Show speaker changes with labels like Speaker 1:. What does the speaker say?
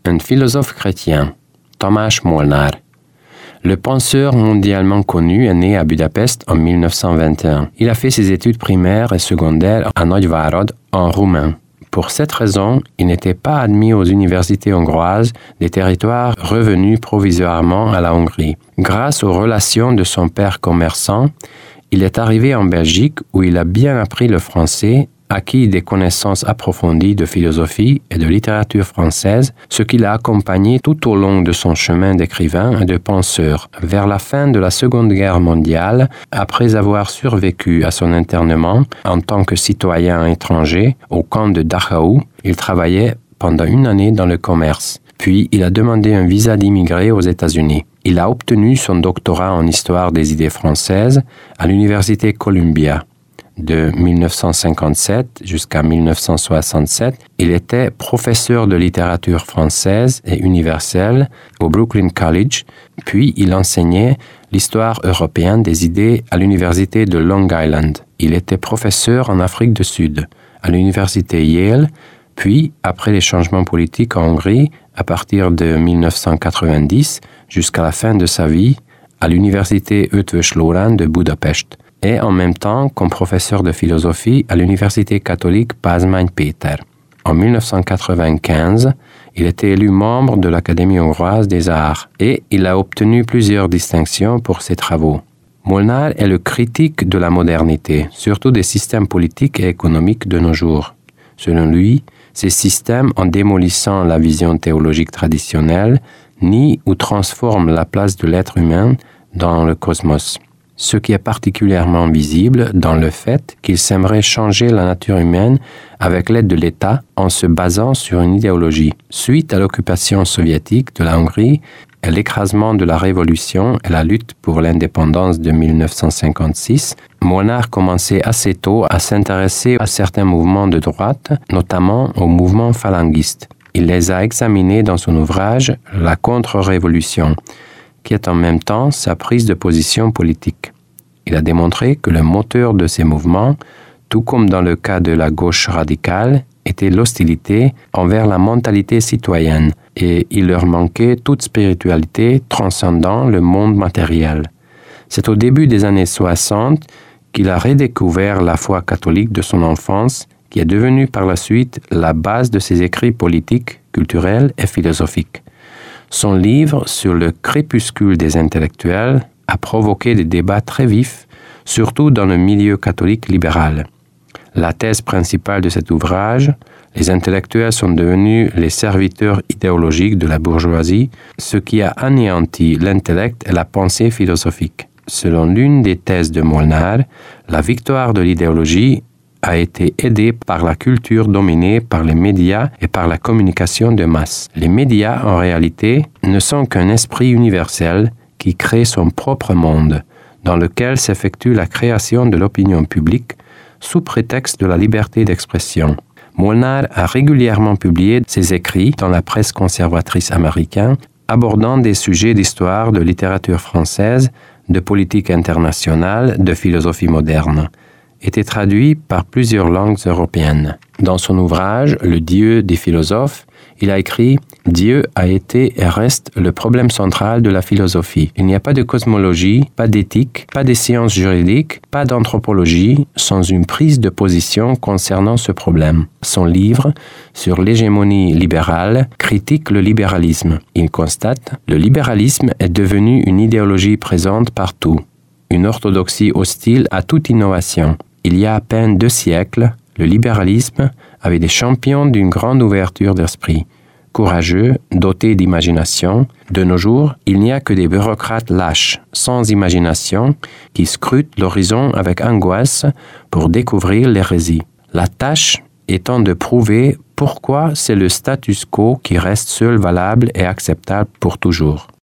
Speaker 1: Un philosophe chrétien, Tamás Molnár. Le penseur mondialement connu est né à Budapest en 1921. Il a fait ses études primaires et secondaires à Nagyvárad, en roumain. Pour cette raison, il n'était pas admis aux universités hongroises des territoires revenus provisoirement à la Hongrie. Grâce aux relations de son père commerçant, il est arrivé en Belgique où il a bien appris le français, acquis des connaissances approfondies de philosophie et de littérature française, ce qui l'a accompagné tout au long de son chemin d'écrivain et de penseur. Vers la fin de la Seconde Guerre mondiale, après avoir survécu à son internement en tant que citoyen étranger au camp de Dachau, il travaillait pendant une année dans le commerce. Puis, il a demandé un visa d'immigré aux États-Unis. Il a obtenu son doctorat en histoire des idées françaises à l'université Columbia. De 1957 jusqu'à 1967, il était professeur de littérature française et universelle au Brooklyn College, puis il enseignait l'histoire européenne des idées à l'université de Long Island. Il était professeur en Afrique du Sud, à l'université Yale, puis, après les changements politiques en Hongrie, à partir de 1990 jusqu'à la fin de sa vie, à l'université Eötvös Loránd de Budapest, et en même temps comme professeur de philosophie à l'université catholique Pázmány Péter. En 1995, il était élu membre de l'Académie hongroise des arts et il a obtenu plusieurs distinctions pour ses travaux. Molnár est le critique de la modernité, surtout des systèmes politiques et économiques de nos jours. Selon lui, ces systèmes, en démolissant la vision théologique traditionnelle, nient ou transforment la place de l'être humain dans le cosmos. Ce qui est particulièrement visible dans le fait qu'il s'aimerait changer la nature humaine avec l'aide de l'État en se basant sur une idéologie. Suite à l'occupation soviétique de la Hongrie et l'écrasement de la Révolution et la lutte pour l'indépendance de 1956, Molnár commençait assez tôt à s'intéresser à certains mouvements de droite, notamment aux mouvements phalangistes. Il les a examinés dans son ouvrage « La contre-révolution », qui est en même temps sa prise de position politique. Il a démontré que le moteur de ces mouvements, tout comme dans le cas de la gauche radicale, était l'hostilité envers la mentalité citoyenne et il leur manquait toute spiritualité transcendant le monde matériel. C'est au début des années 60 qu'il a redécouvert la foi catholique de son enfance, qui est devenue par la suite la base de ses écrits politiques, culturels et philosophiques. Son livre sur le crépuscule des intellectuels a provoqué des débats très vifs, surtout dans le milieu catholique libéral. La thèse principale de cet ouvrage, les intellectuels sont devenus les serviteurs idéologiques de la bourgeoisie, ce qui a anéanti l'intellect et la pensée philosophique. Selon l'une des thèses de Molnár, la victoire de l'idéologie a été aidée par la culture dominée par les médias et par la communication de masse. Les médias, en réalité, ne sont qu'un esprit universel qui crée son propre monde, dans lequel s'effectue la création de l'opinion publique sous prétexte de la liberté d'expression. Molnár a régulièrement publié ses écrits dans la presse conservatrice américaine, abordant des sujets d'histoire, de littérature française, de politique internationale, de philosophie moderne. Était traduit par plusieurs langues européennes. Dans son ouvrage « Le Dieu des philosophes », il a écrit « Dieu a été et reste le problème central de la philosophie. Il n'y a pas de cosmologie, pas d'éthique, pas de sciences juridiques, pas d'anthropologie sans une prise de position concernant ce problème. » Son livre sur l'hégémonie libérale critique le libéralisme. Il constate « Le libéralisme est devenu une idéologie présente partout. Une orthodoxie hostile à toute innovation. Il y a à peine 2 siècles, le libéralisme avait des champions d'une grande ouverture d'esprit, courageux, dotés d'imagination. De nos jours, il n'y a que des bureaucrates lâches, sans imagination, qui scrutent l'horizon avec angoisse pour découvrir l'hérésie. La tâche étant de prouver pourquoi c'est le status quo qui reste seul valable et acceptable pour toujours.